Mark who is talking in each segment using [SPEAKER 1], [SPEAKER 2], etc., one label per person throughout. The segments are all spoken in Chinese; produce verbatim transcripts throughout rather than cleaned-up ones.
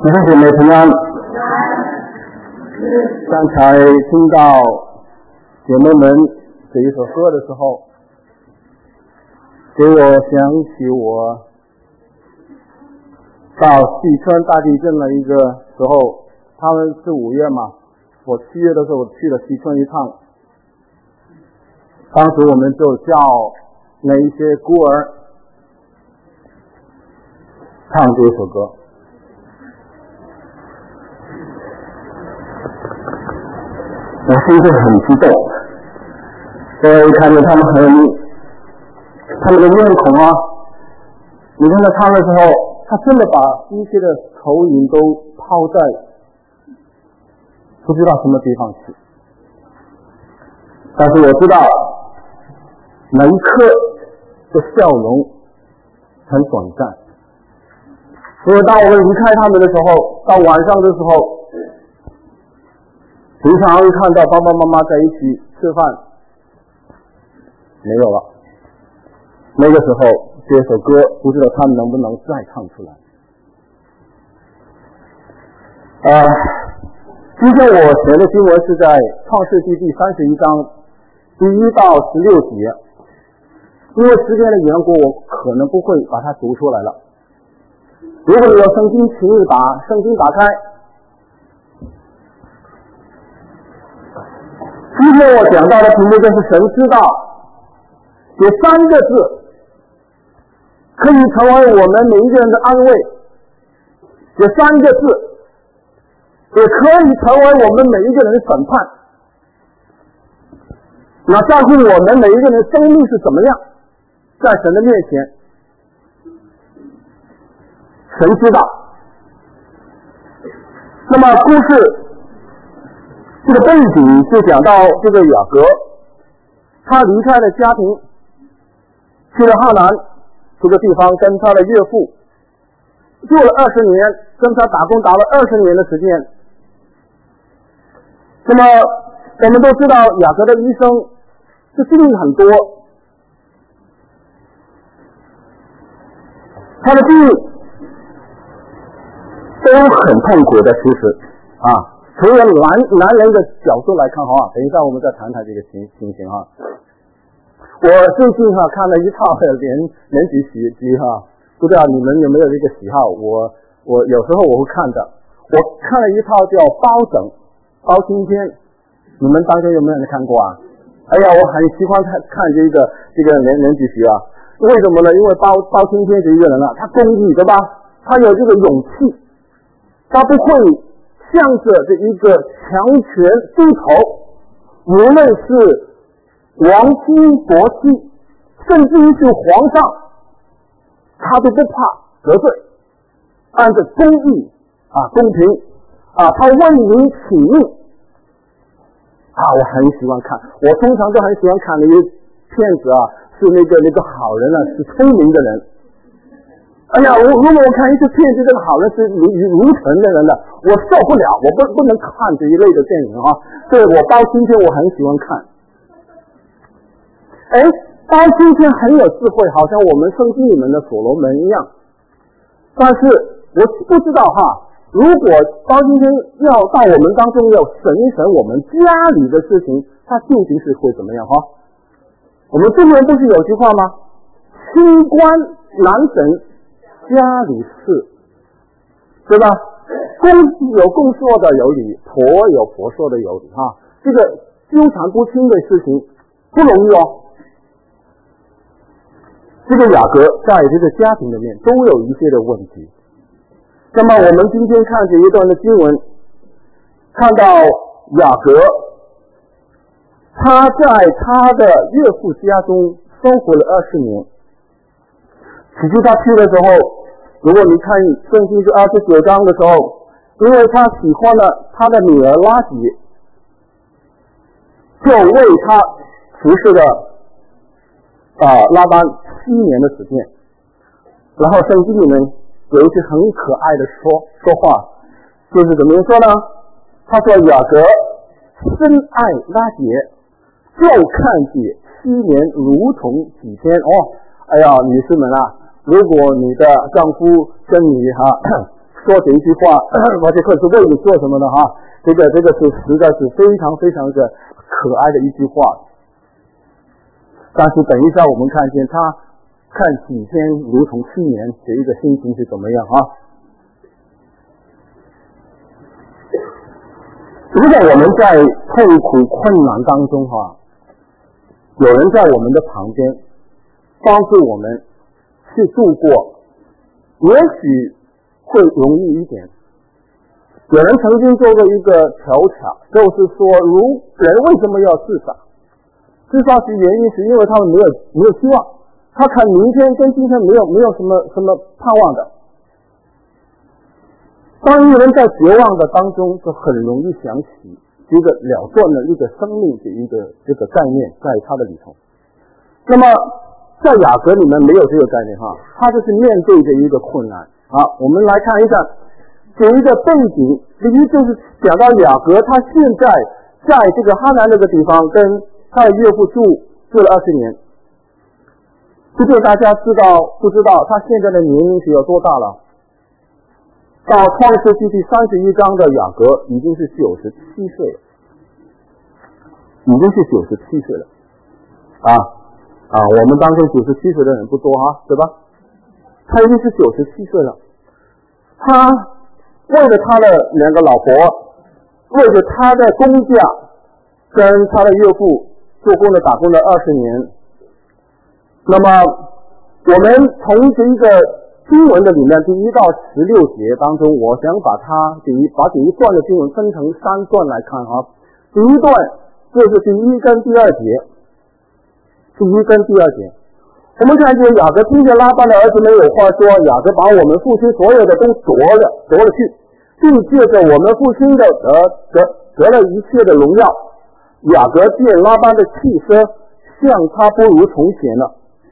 [SPEAKER 1] 弟兄姐妹平安。刚才听到姐妹们这一首歌的时候，给我想起我到四川大地震了一个时候，他们是五月嘛，我七月的时候去了四川一趟，当时我们就叫那一些孤儿唱这首歌。我心里很激动，因为看见他们很，他们的面孔啊，你看他唱的时候，他真的把一切的愁云都抛在不知道什么地方去。但是我知道，那一刻的笑容很短暂，所以当我们离开他们的时候，到晚上的时候，平常会看到爸爸妈妈在一起吃饭，没有了。那个时候这首歌不知道他们能不能再唱出来。呃，今天我写的经文是在创世纪第三十一章第一到十六节，因为时间的缘故，我可能不会把它读出来了。如果你有圣经，请你把圣经打开。今天我讲到的题目就是神知道，这三个字可以成为我们每一个人的安慰，这三个字也可以成为我们每一个人的审判。那在乎我们每一个人的生命是怎么样，在神的面前，神知道。那么故事这个背景就讲到这个雅各，他离开了家庭，去了哈南这个地方，跟他的岳父住了二十年，跟他打工打了二十年的时间。那么我们都知道雅各的一生是经历很多，他的经历都很痛苦的，其实啊。从男男人的角度来看哈，等一下我们再谈谈这个情情形哈。我最近哈看了一套连连续喜剧哈，不知道你们有没有这个喜好？我我有时候我会看的。我看了一套叫《包拯包青天》，你们当中有没有人看过啊？哎呀，我很喜欢看看这个这个连连续剧啊。为什么呢？因为包包青天这一个人啊，他公义对吧？他有这个勇气，他不会向着这一个强权低头，无论是王亲国戚，甚至于是皇上，他都不怕得罪，按照公义啊公平啊，他为民请命啊，我很喜欢看。我通常都很喜欢看那些片子啊，是那个那个好人啊，是聪明的人。哎呀，我如果我看一次片子，这个好人是愚愚蠢的人的，我受不了，我不不能看这一类的电影啊。所以我包青天我很喜欢看。哎，包青天很有智慧，好像我们圣经里面的所罗门一样。但是我不知道哈，如果包青天要到我们当中要审一审我们家里的事情，他究竟是会怎么样哈？我们中国人不是有句话吗？清官难审家里事，对吧？公有公说的有理，婆有婆说的有理哈。这个纠缠不清的事情不容易哦。这个雅各在这个家庭里面都有一些的问题。那么我们今天看这一段的经文，看到雅各他在他的岳父家中生活了二十年。其实他去的时候，如果你看圣经是二十九章的时候，因为他喜欢了他的女儿拉结，就为他服侍了啊拉班七年的时间。然后圣经里面有一句很可爱的说说话，就是怎么说呢？他说雅各深爱拉结，就看见七年如同几天哦。哎呀，女士们啊，如果你的丈夫跟你哈、啊、 说这一句话，马杰克是为你做什么的哈？这个这个是实在是非常非常的可爱的一句话。但是等一下我们看见他看几天如同七年这一个心情是怎么样啊？如果我们在痛苦困难当中哈、啊，有人在我们的旁边帮助我们去度过，也许会容易一点。有人曾经做过一个调查，就是说如人为什么要自杀？自杀的原因是因为他们没有没有希望，他看明天跟今天没有没有什么什么盼望的。当一个人在绝望的当中，就很容易想起一个了断的一个生命的一个这个概念在他的里头。那么在雅各里面没有这个概念哈，他就是面对着一个困难。好，我们来看一下这一个背景。第一就是讲到雅各，他现在在这个哈南那个地方跟他的岳父住住了二十年。不知道大家知道不知道他现在的年龄是有多大了？到创世纪第三十一章的雅各已经是九十七岁了，已经是九十七岁了啊啊！我们当中九十七岁的人不多哈，对吧？他已经是九十七岁了，他为了他的两个老婆，为了他的工价，跟他的岳父做工的打工了二十年。那么我们从这一个经文的里面第一到十六节当中，我想把它第一把第一段的经文分成三段来看啊。第一段就是第一跟第二节，第一跟第二节，我们看见雅各听见拉班的儿子们有话说，雅各把我们父亲所有的都夺了夺了去，并借着我们父亲的得得得了一切的荣耀。雅各见拉班的气色像他不如从前了。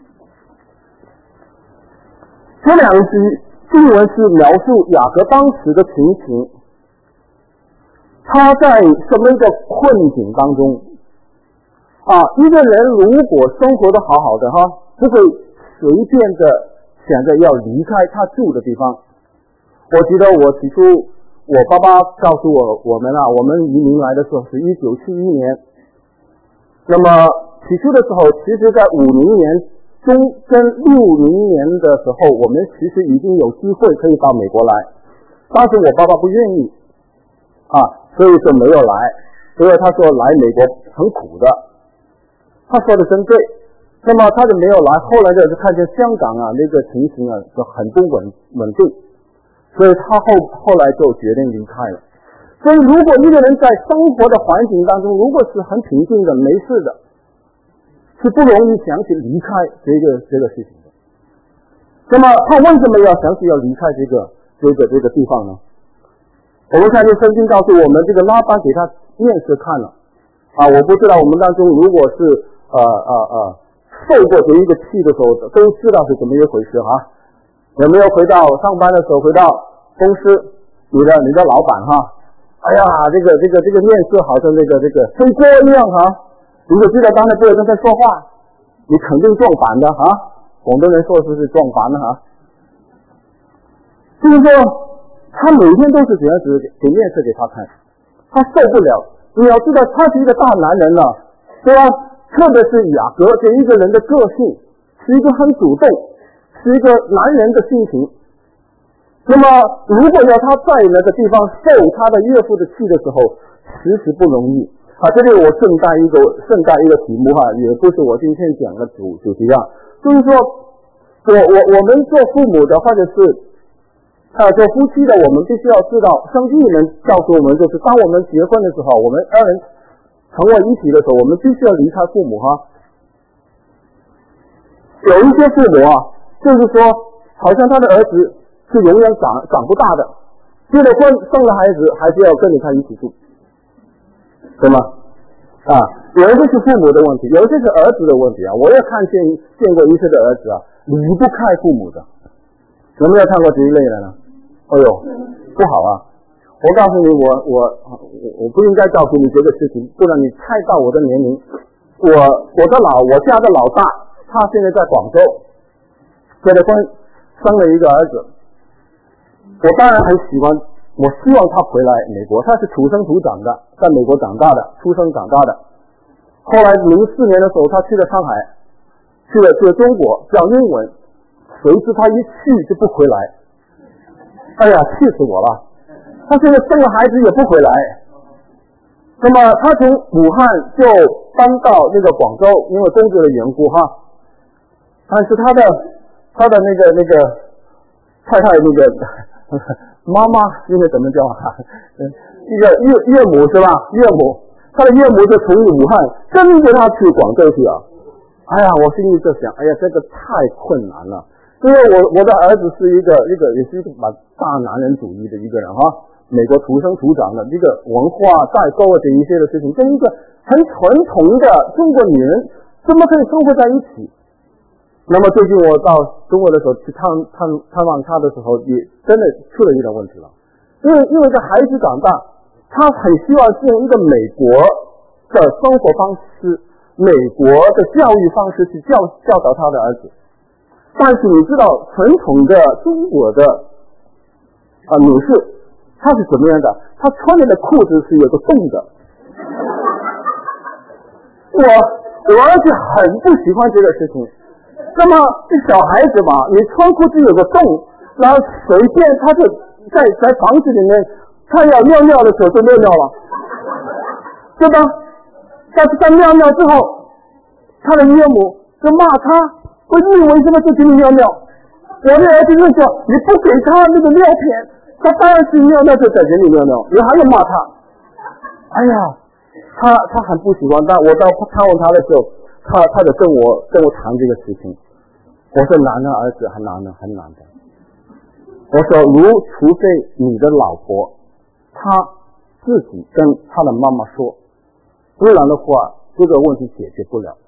[SPEAKER 1] 这两句经文是描述雅各当时的情形，他在什么一个困境当中啊？一个人如果生活的好好的哈，不会随便的想着要离开他住的地方。我记得我起初我爸爸告诉我我们啊，我们移民来的时候是一九七一年，那么起初的时候，其实在五零年中跟六零年的时候，我们其实已经有机会可以到美国来，当时我爸爸不愿意啊，所以就没有来，因为他说来美国很苦的，他说的真对。那么他就没有来，后来就是看见香港啊那个情形啊就很不稳稳定，所以他后后来就决定离开了。所以如果一个人在生活的环境当中，如果是很平静的没事的，是不容易想起离开这个这个事情的。那么他为什么要想起要离开这个这个这个地方呢？我们看见圣经告诉我们，这个拉班给他面色看了啊！我不知道我们当中如果是呃呃呃受过这一个气的时候，都知道是怎么一回事哈、啊。有没有回到上班的时候，回到公司，你的你的老板哈，哎呀，这个这个这个面色好像这个这个黑锅一样哈、啊。如果知道刚才不有人在说话，你肯定撞板的啊！广东人说是是撞板的啊。就是说，他每天都是这样子给面色给他看，他受不了。你要知道，他是一个大男人了、啊，对吧？特别是雅各这一个人的个性，是一个很主动，是一个男人的性情。那么，如果要他在那个地方受他的岳父的气的时候，其实不容易。啊，这里我顺带一个顺带一个题目哈，也不是我今天讲的主主题啊，就是说，我我我们做父母的，或者是啊做夫妻的，我们必须要知道，圣经里面告诉我们，就是当我们结婚的时候，我们二人成为一体的时候，我们必须要离开父母哈。有一些父母啊，就是说，好像他的儿子是永远长长不大的，结了婚生了孩子，还是要跟着他一起住。对吗？啊，有一些是父母的问题，有一些是儿子的问题啊。我也看见见过一些的儿子啊，离不开父母的。有没有看过这一类的呢？哎呦，不好啊！我告诉你，我我我不应该告诉你这个事情，不然你猜到我的年龄。我我的老我家的老大，他现在在广州，结了婚，生了一个儿子。 我当然很喜欢，我希望他回来美国，他是土生土长的，在美国长大的，出生长大的。后来零四年的时候，他去了上海，去了去了中国讲英文，谁知他一去就不回来，哎呀，气死我了！他现在生了孩子也不回来。那么他从武汉就搬到那个广州，因为工作的缘故哈。但是他的他的那个那个太太那个妈妈应该怎么叫啊？一个岳岳母是吧？岳母，他的岳母就从武汉跟着他去广州去啊。哎呀，我心里就想，哎呀，这个太困难了。因为我我的儿子是一个一个也是一个蛮大男人主义的一个人哈。美国土生土长的这个文化代沟啊，这一些的事情，跟一个很传统的中国女人怎么可以生活在一起？那么最近我到中国的时候去探探探望他的时候，也真的出了一点问题了。因为因为这孩子长大，他很希望是用一个美国的生活方式、美国的教育方式去教教导他的儿子。但是你知道，传统的中国的啊女士。他是怎么样的？他穿的裤子是有个洞的。我我儿子很不喜欢这个事情。那么这小孩子嘛，你穿裤子有个洞，然后随便他就在在房子里面，他要尿尿的时候就尿尿了，对吧？但是他尿尿之后，他的岳母就骂他：“我你为什么就给你尿尿？”我的儿子就说：“你不给他那个尿片。”他当然是尿尿就在这里尿尿，你还要骂他？哎呀，他他很不喜欢。但我到探望他的时候，他他就跟我跟我谈这个事情。我说男的儿子很难的，很难的。我说如除非你的老婆她自己跟她的妈妈说，不然的话这个问题解决不了。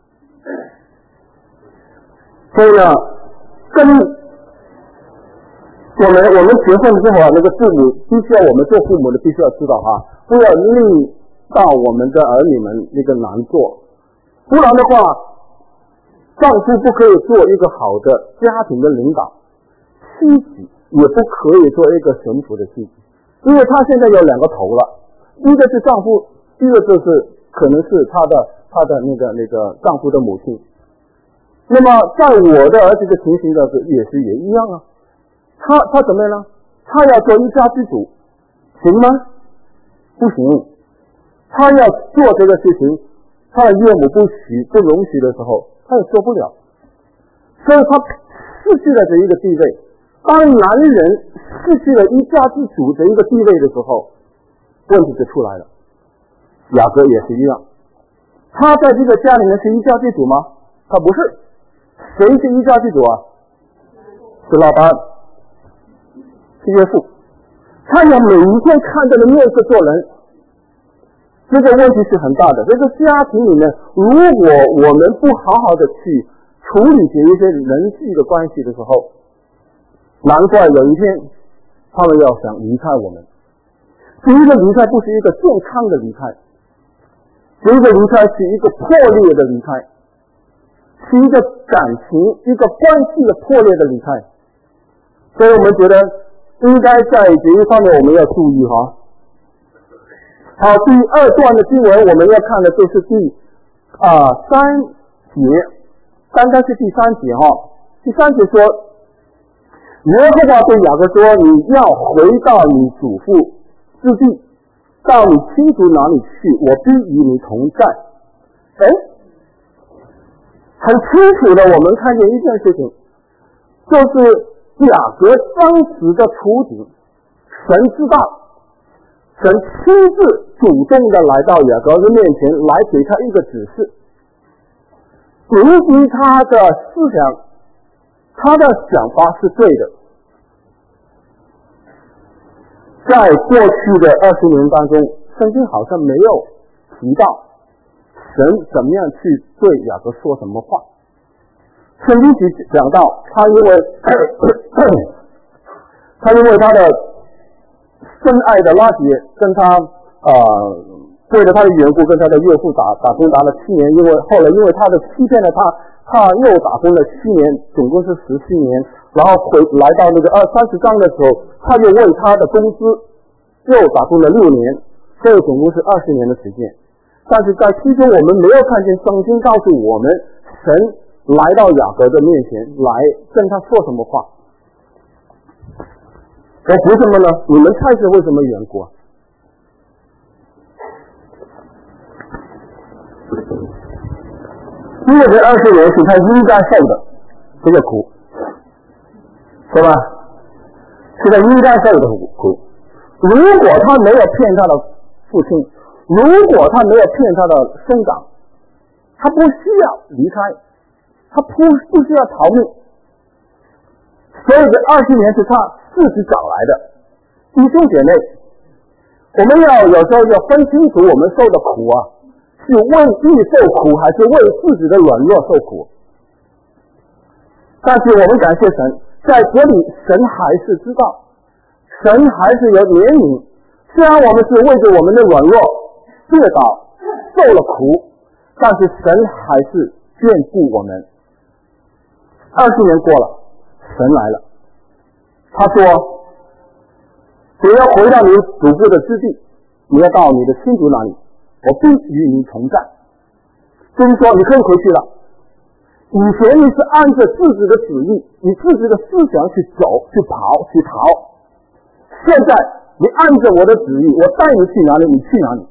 [SPEAKER 1] 所以呢，跟我们我们结婚之后啊，那个父母必须要我们做父母的必须要知道哈，不要令到我们的儿女们那个难做，不然的话，丈夫不可以做一个好的家庭的领导，妻子也不可以做一个神父的妻子，因为他现在有两个头了，一个是丈夫，一个就是可能是他的他的那个那个丈夫的母亲。那么在我的儿子的情形呢，也是也一样啊。他他怎么样呢？他要做一家之主，行吗？不行。他要做这个事情，他的岳母不许不容许的时候，他也做不了。所以他失去了这一个地位。当男人失去了一家之主的一个地位的时候，问题就出来了。雅各也是一样，他在这个家里面是一家之主吗？他不是。谁是一家之主啊？是老大。是岳父，他要每一天看着的面色做人，这个问题是很大的。这个家庭里面，如果我们不好好的去处理这一些人际的关系的时候，难怪有一天他们要想离开我们。这一个离开不是一个健康的离开，这一个离开是一个破裂的离开，是一个感情一个关系的破裂的离开。所以我们觉得应该在这一方面我们要注意哈。好，第二段的经文我们要看的就是第啊、呃、三节，刚刚是第三节哈。第三节说，耶和华对雅各说：“你要回到你祖父之地，到你亲族哪里去，我必与你同在。”哎，很清楚的，我们看见一件事情，就是雅各当时的处境，神知道，神亲自主动的来到雅各的面前，来给他一个指示。由于他的思想，他的想法是对的。在过去的二十年当中，圣经好像没有提到神怎么样去对雅各说什么话。圣经只讲到他因为他因为他的深爱的拉结跟他呃为了他的缘故跟他的岳父打打工打了七年，因为后来因为他的欺骗了他， 他又打工了七年，总共是十七年，然后回来到那个二三十章的时候，他又为他的工资又打工了六年，所以总共是二十年的时间。但是在其中我们没有看见圣经告诉我们神来到雅各的面前来跟他说什么话。我为什么呢？你们猜是为什么缘故啊？因为这二十年是他应该受的这个苦，是吧？是他应该受的苦。如果他没有骗他的父亲，如果他没有骗他的兄长，他不需要离开，他不不需要逃命。所以这二十年是他自己找来的。弟兄姐妹，我们要有时候要分清楚我们受的苦啊，是为义受苦还是为自己的软弱受苦。但是我们感谢神，在这里神还是知道，神还是有怜悯。虽然我们是为着我们的软弱跌倒受了苦，但是神还是眷顾我们。二十年过了，神来了，他说你要回到你祖父的之地，你要到你的亲族那里，我必与你同在。就是说你可以回去了。以前你是按着自己的旨意，你自己的思想去走去跑去逃，现在你按着我的旨意，我带你去哪里你去哪里。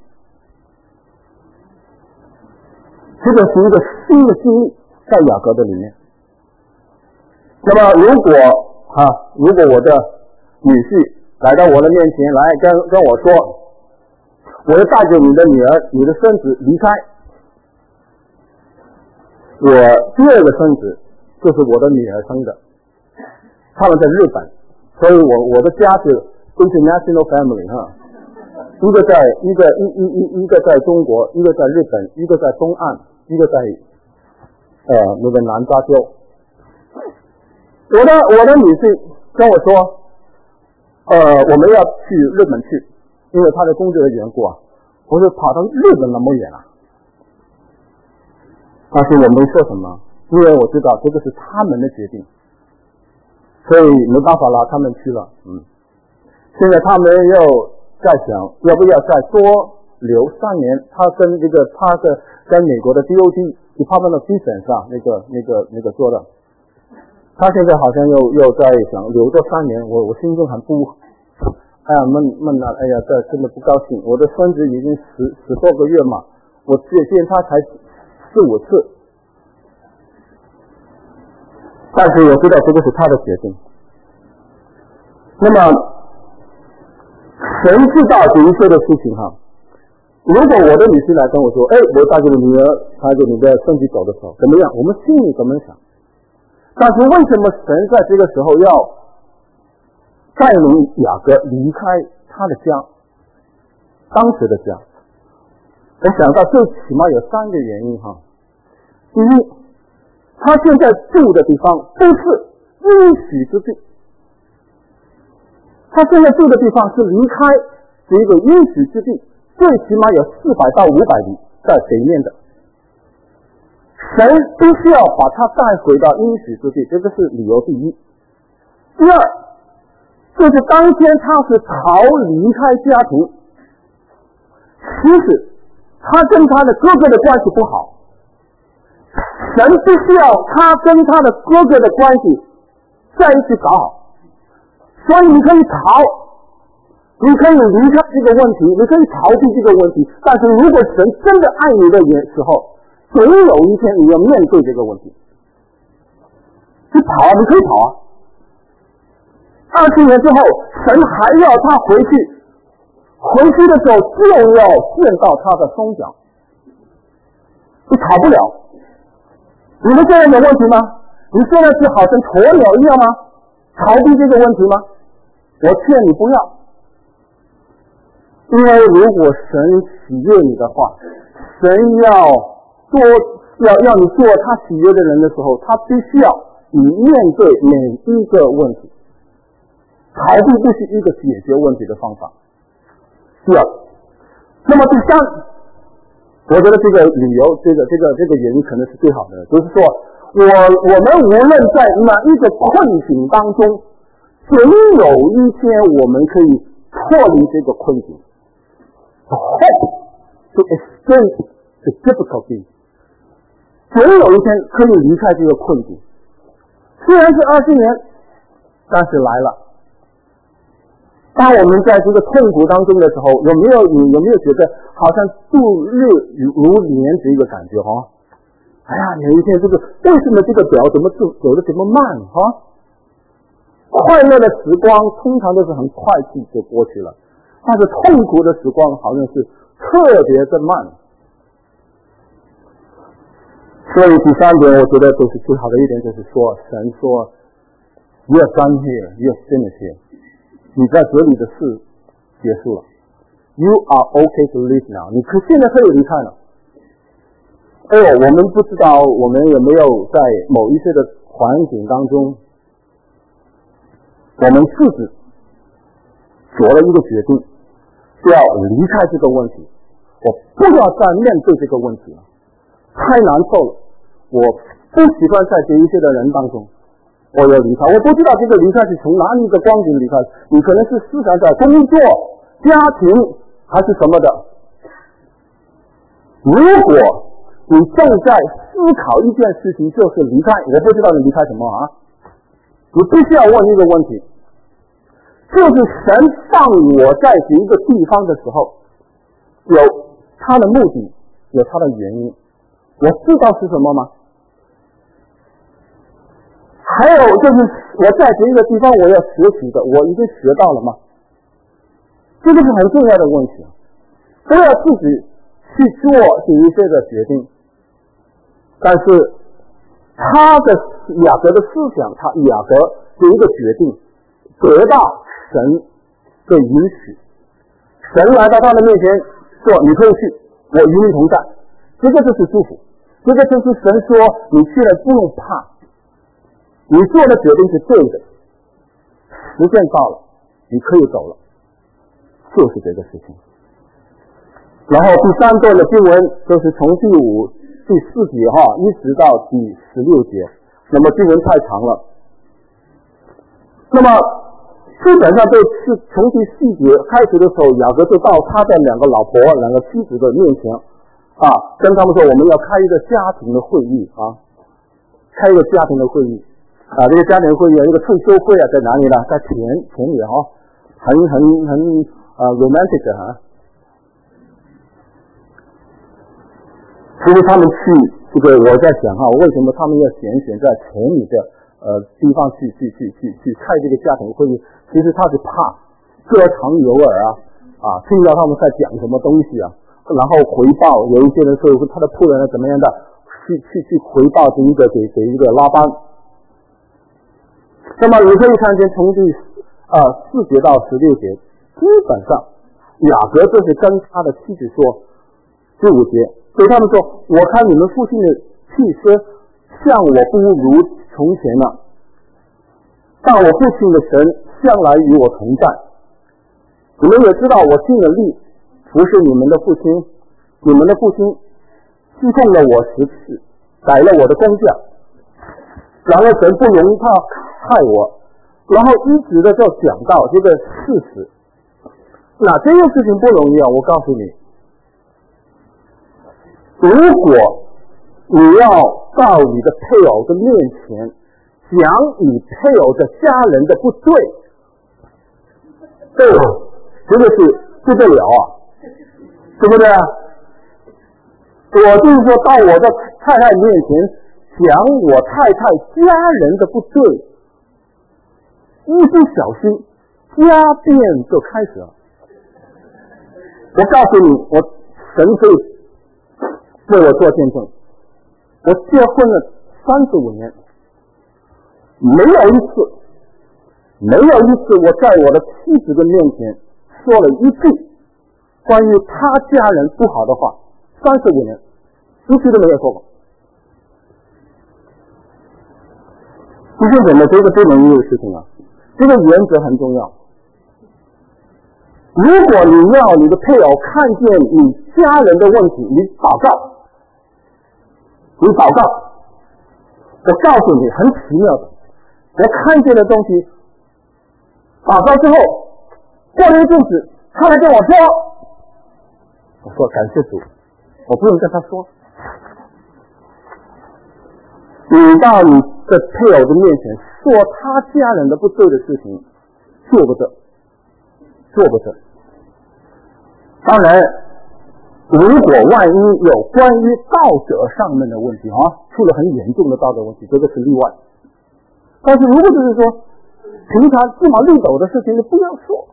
[SPEAKER 1] 这个是一个新的经历在雅各的里面。那么如果啊，如果我的女婿来到我的面前来跟跟我说，我要带着你的女儿你的孙子离开，我第二个孙子就是我的女儿生的，他们在日本，所以我我的家是 international family 哈，一个在一个一一一一个在中国，一个在日本，一个在东岸，一个在呃那个南加州。我的我的女婿跟我说，呃我们要去日本去，因为他的工作的缘故啊，我说跑到日本那么远啊。但是我没说什么，因为我知道这个是他们的决定，所以没办法了，他们去了。嗯，现在他们又在想要不要再多留三年。他跟这个他的跟美国的 D O D Department of Defense 啊，那个那个那个做的，他现在好像又又在想留这三年。我我心中很不，哎呀闷闷啊，哎呀这真的不高兴。我的孙子已经十十多个月嘛，我见见他才四五次，但是我知道这个是他的决定。那么神知道这一切的事情哈。如果我的女婿来跟我说，哎，我带着女儿带着你的孙子走的时候怎么样，我们心里怎么想？但是为什么神在这个时候要带领雅各离开他的家，当时的家？我想到最起码有三个原因哈。第一，他现在住的地方不是应许之地，他现在住的地方是离开这个应许之地，最起码有四百到五百里在北面的。神必须要把他带回到应许之地，这个是理由第一。第二，就是当天他是逃离开家庭，其实他跟他的哥哥的关系不好，神必须要他跟他的哥哥的关系在一起搞好。所以你可以逃，你可以离开这个问题，你可以逃避这个问题，但是如果神真的爱你的时候，总有一天你要面对这个问题。你跑啊，你可以跑啊。二十年之后，神还要他回去，回去的时候就要见到他的双脚，你跑不了。你们现在有问题吗？你现在是好像鸵鸟一样吗？逃避这个问题吗？我劝你不要。因为如果神喜悦你的话，神要做要要你做他喜悦的人的时候，他必须要你面对每一个问题。逃避不是一个解决问题的方法。第二，那么第三，我觉得这个理由，这个这个这个原因可能是最好的，就是说， 我我们无论在哪一个困境当中，总有一天我们可以脱离这个困境。Hope to escape the difficulty， 总有一天可以离开这个困境。虽然是二十年，但是来了。当我们在这个痛苦当中的时候，有没有你有没有觉得好像度日如年这个感觉哈？哎呀，有一天这个为什么这个表怎么走走的这么慢哈？快乐的时光通常都是很快速就过去了，但是痛苦的时光好像是特别的慢。所以第三点，我觉得就是最好的一点，就是说神说 You are done here, you are finished here， 你在这里的事结束了， You are okay to leave now， 你可现在可以离开了。哦，我们不知道我们有没有在某一些的环境当中，我们自己做了一个决定，是要离开这个问题，我不要再面对这个问题了，太难受了，我不喜欢在这一些的人当中，我要离开。我不知道这个离开是从哪里一个光景离开，你可能是思想在工作、家庭还是什么的。如果你正在思考一件事情，就是离开，我不知道你离开什么啊？你必须要问一个问题，就是神放我在这一个地方的时候，有他的目的，有他的原因，我知道是什么吗？还有就是我在这一个地方我要学习的，我已经学到了吗？这个是很重要的问题，不要自己去做这一些的决定。但是他的雅各的思想，他雅各这一个决定得到神的允许，神来到他的面前说你可以去，我与你同在，这个就是祝福，这个就是神说你去了不用怕，你做的决定是对的，时间到了你可以走了，就是这个事情。然后第三段的经文就是从第五第四节哈一直到第十六节，那么经文太长了，那么基本上都是从第四节开始的时候，雅各就到他的两个老婆两个妻子的面前啊，跟他们说我们要开一个家庭的会议啊，开一个家庭的会议啊，这个家庭会议一个退休会啊，在哪里呢？在田田里哈，很很很啊 romantic 啊。其实他们去这个，我在想哈，为什么他们要选选在田里的呃地方去去去去去开这个家庭会议？其实他是怕遮藏有耳啊啊，听到他们在讲什么东西啊，然后回报有一些人说他的仆人怎么样的，去去去回报这一个给给一个拉班。那么你可以看见从第呃四节到十六节，基本上雅各就是跟他的妻子说，第五节。所以他们说，我看你们父亲的气息像我不如从前了，但我父亲的神向来与我同在。你们也知道我尽了力服侍你们的父亲，你们的父亲侍奉了我十次，改了我的工价，然后神不容他害我，然后一直的就讲到这个事实。那这个事情不容易啊，我告诉你，如果你要到你的配偶的面前讲你配偶的家人的不对，这个这个是不得了啊，对不对啊？我就是说到我的太太面前讲我太太家人的不对，一不小心家变就开始了。我告诉你，我神可以为我做见证，我结婚了三十五年，没有一次没有一次我在我的妻子的面前说了一句关于他家人不好的话，三十五年一句都没有说过。弟兄姊妹，这个不容易的事情啊，这个原则很重要。如果你要你的配偶看见你家人的问题，你祷告，你祷告， 我告诉你，很奇妙的，我看见的东西，祷告之后，过了一阵子，他来跟我说，我说感谢主，我不用跟他说，你到你的配偶的面前说他家人的不对的事情，做不得，做不得。当然，如果万一有关于道德上面的问题啊，出了很严重的道德问题，这个是例外。但是如果就是说平常鸡毛绿豆的事情，你不要说。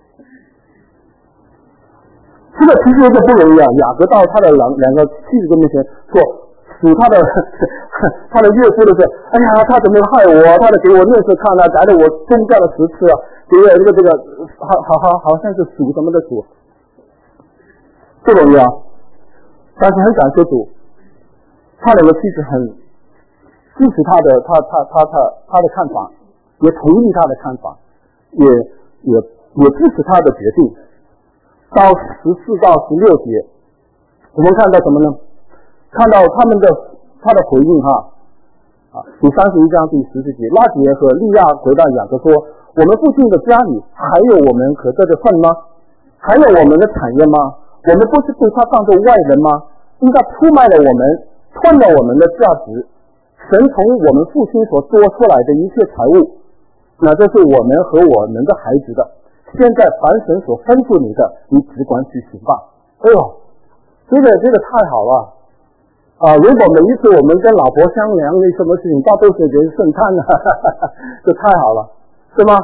[SPEAKER 1] 这个其实就不容易啊。雅各到他的两两个妻子的面前说，属他的他的岳父的是，哎呀，他怎么害我？他的给我面色看啊，改了我宗教的十次啊，给我这个这个好好好好像是属什么的属，不容易啊。但是很感谢主，他两个妻子很支持他的他他他他他的看法，也同意他的看法，也也也支持他的决定。到十四到十六节，我们看到什么呢？看到他们的他的回应哈啊，第三十一章第十四节，拉结和利亚回答雅各说：“我们父亲的家里还有我们可得的份吗？还有我们的产业吗？我们不是对他当作外人吗？应该出卖了我们，吞了我们的价值。神从我们父亲所多出来的一切财物，那这是我们和我们的孩子的。现在凡神所吩咐你的，你只管去行吧。”哎呦，这个这个太好了啊！如果每一次我们跟老婆商量那什么事情，到都是人顺畅了，这太好了，是吗？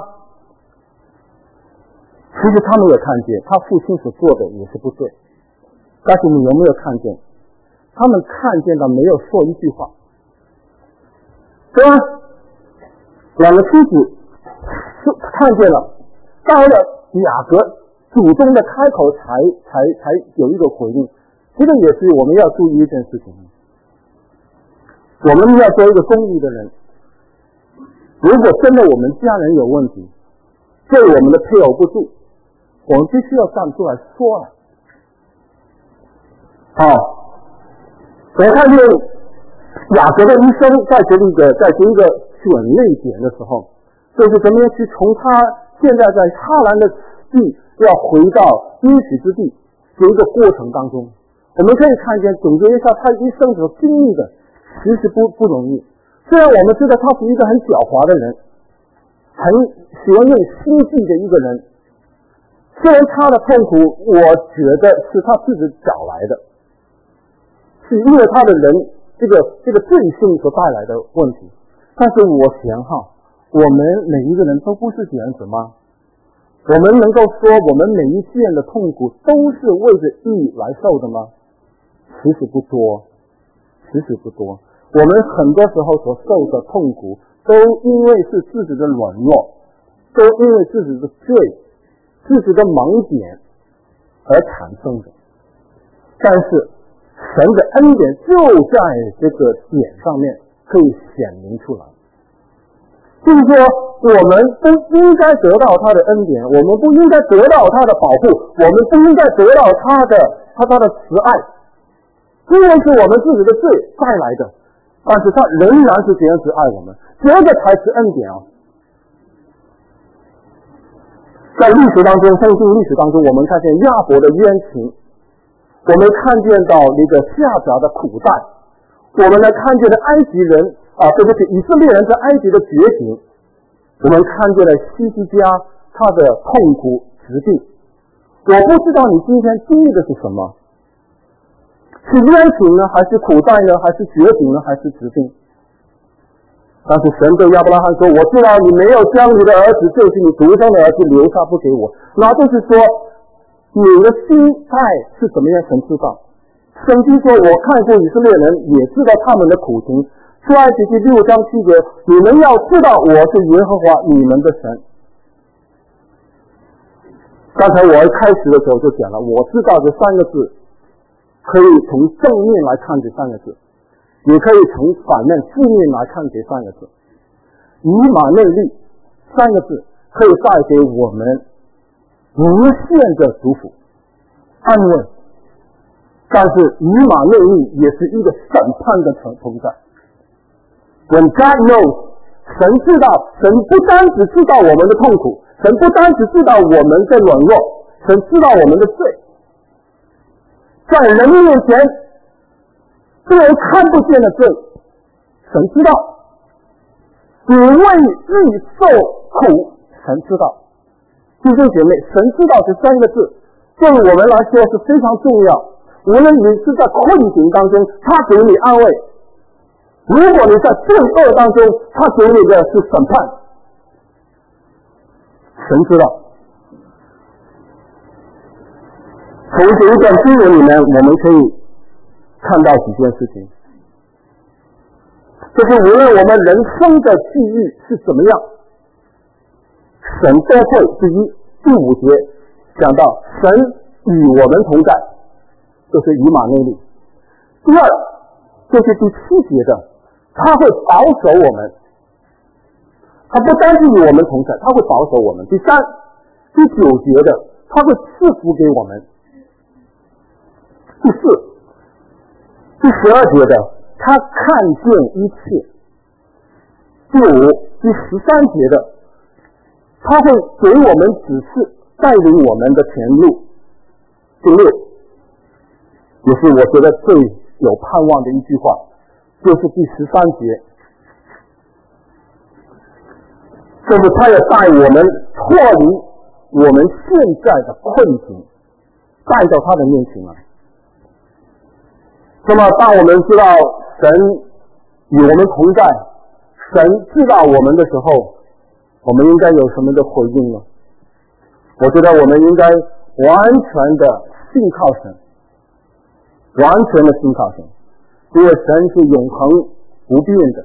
[SPEAKER 1] 其实他们也看见他父亲所做的也是不对，但是你有没有看见？他们看见了没有说一句话，对吧？两个妻子看见了，到了雅各主动的开口才才才有一个回应。这个也是我们要注意一件事情，我们要做一个公义的人。如果真的我们家人有问题，对我们的配偶不住，我们必须要站出来说了。好，我看见雅各的医生在这里的在这一个选类点的时候，就是怎么样去从他现在在哈兰的地要回到应许之地这一个过程当中，我们可以看见总结一下他一生所经历的其实不不容易。虽然我们知道他是一个很狡猾的人，很喜欢用心计的一个人，虽然他的痛苦我觉得是他自己找来的，是因为他的人这个这个罪性所带来的问题，但是我想哈，我们每一个人都不是这样子吗？我们能够说我们每一件的痛苦都是为着义来受的吗？其实不多，其实不多。我们很多时候所受的痛苦都因为是自己的软弱，都因为自己的罪，自己的盲点而产生的。但是神的恩典就在这个点上面可以显明出来，就是说我们不应该得到他的恩典，我们不应该得到他的保护，我们不应该得到他的他他的慈爱，因为是我们自己的罪带来的，但是他仍然是这样子爱我们，这个才是恩典啊！在历史当中，圣经历史当中，我们看见亚伯的冤情，我们看见到那个夏甲的苦待，我们来看见了埃及人啊，这就是以色列人在埃及的觉醒，我们看见了希西家他的痛苦疾病。我不知道你今天经历的是什么，是冤情呢，还是苦待呢，还是觉醒呢，还是疾病？但是神对亚伯拉罕说，我知道你没有将你的儿子，就是你独生的儿子留下不给我，那就是说你的心态是怎么样，神知道。圣经说，我看过以色列人，也知道他们的苦情。出埃及记六章七节，你们要知道我是耶和华你们的神。刚才我一开始的时候就讲了，我知道这三个字可以从正面来看这三个字，也可以从反面负面来看这三个字。以马内利三个字可以带给我们无限的祝福安慰，但是以马内利也是一个审判的存在。 When God knows， 神知道，神不单只知道我们的痛苦，神不单只知道我们的软弱，神知道我们的罪。在人面前，别人看不见的罪，神知道。你为义受苦，神知道。弟兄姐妹，神知道这三个字对我们来说是非常重要。无论你是在困境当中，他给你安慰；如果你在罪恶当中，他给你的是审判。神知道。从这一段经文里面，我们可以看到几件事情，就是无论我们人生的际遇是怎么样，神都会。第一，第五节讲到神与我们同在，就是以马内利。第二，就是第七节的，他会保守我们，他不单是与我们同在，他会保守我们。第三，第九节的，他会赐福给我们。第四，第十二节的，他看见一切。第五，第十三节的，他会给我们指示，带领我们的前路。第六，也是我觉得最有盼望的一句话，就是第十三节，就是他要带我们脱离我们现在的困境，带到他的面前来。那么当我们知道神与我们同在，神知道我们的时候，我们应该有什么的回应呢？我觉得我们应该完全的信靠神，完全的信靠神，因为神是永恒不变的。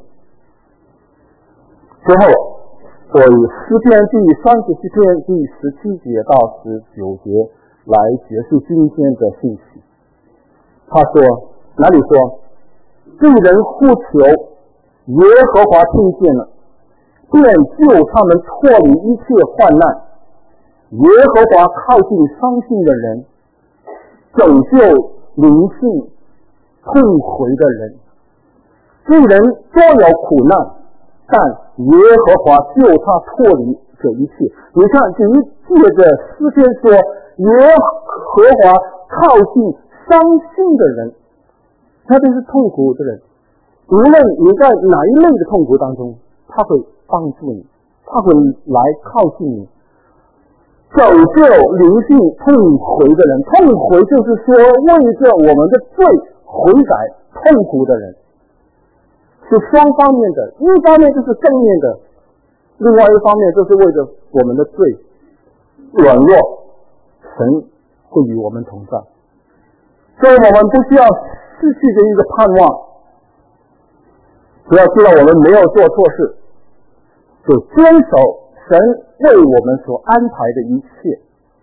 [SPEAKER 1] 之后我以诗篇第三十七篇第十七节到十九节来结束今天的信息。他说，哪里说，罪人呼求，耶和华听见了，便救他们脱离一切患难。耶和华靠近伤心的人，拯救灵性痛悔的人。罪人多有苦难，但耶和华救他脱离这一切。你看这一节的诗篇说，耶和华靠近伤心的人，特别是痛苦的人，无论你在哪一类的痛苦当中，他会帮助你，他会来靠近你，拯救灵性痛悔的人。痛悔就是说为着我们的罪悔改痛苦的人，是双方面的，一方面就是正面的，另外一方面就是为着我们的罪软弱，神会与我们同在。所以我们不需要失去的一个盼望，只要知道我们没有做错事，就坚守神为我们所安排的一切。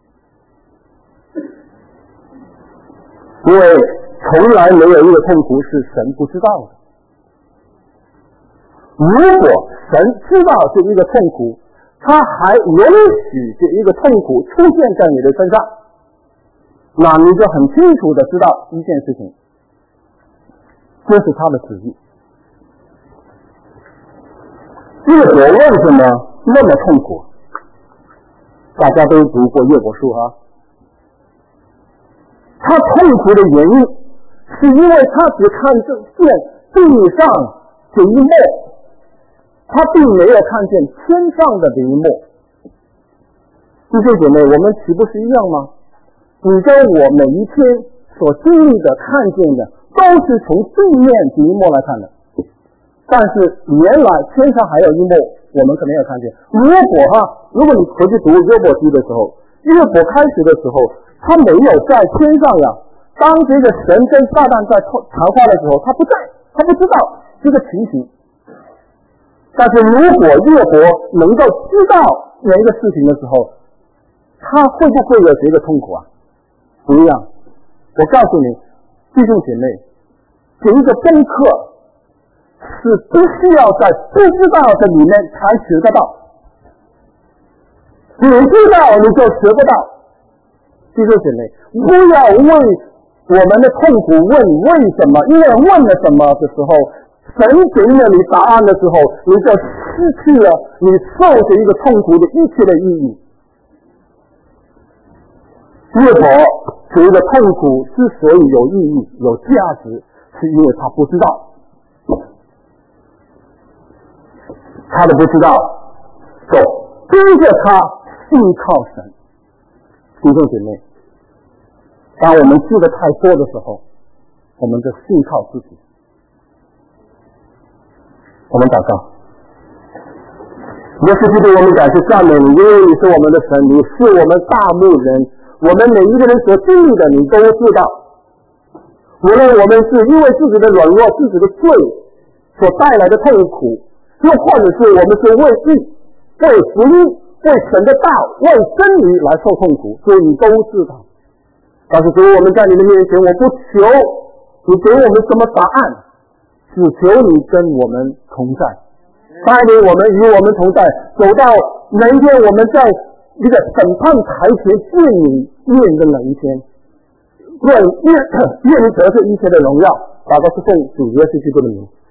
[SPEAKER 1] 因为从来没有一个痛苦是神不知道的。如果神知道这一个痛苦，他还允许这一个痛苦出现在你的身上，那你就很清楚的知道一件事情，这是他的旨意。约伯为什么那么痛苦？大家都读过约伯书啊。他痛苦的原因是因为他只看见地上这一幕，他并没有看见天上的这一幕。弟兄姐妹，我们岂不是一样吗？你跟我每一天所经历的看见的都是从地面这一幕来看的，但是原来天上还有一幕我们可没有看见。如果哈，如果你回去读约伯书的时候，约伯开始的时候他没有在天上呀，当这个神跟撒旦在谈话的时候，他不在，他不知道这个情形。但是如果约伯能够知道哪一个事情的时候，他会不会有这个痛苦啊？不一样。我告诉你，弟兄姐妹，这一个功课是不需要在不知道的里面才学得到，你知道你就学不到。弟兄姐妹，不要为我们的痛苦问为什么，因为问了什么的时候， 神给了你答案的时候，你就失去了你受这一个痛苦的一切的意义。约伯这一个痛苦之所以有意义、有价值，是因为他不知道，他的不知道，走，跟着他信靠神。弟兄姐妹，当我们记得太多的时候，我们就信靠自己。我们祷告，耶稣基督，我们感谢赞美你，因为你是我们的神，你是我们大牧人，我们每一个人所经历的你都知道。无论我们是因为自己的软弱、自己的罪所带来的痛苦，又或者是我们是为义、为福音、为神的道、为真理来受痛苦，所以你都知道。但是主，我们在你的面前，我不求你给我们什么答案，只求你跟我们同在，带领我们与我们同在，走到哪一天我们在一个审判台前见你面的那一天，愿愿愿你得这一切的荣耀，祷告是奉主耶稣基督的名。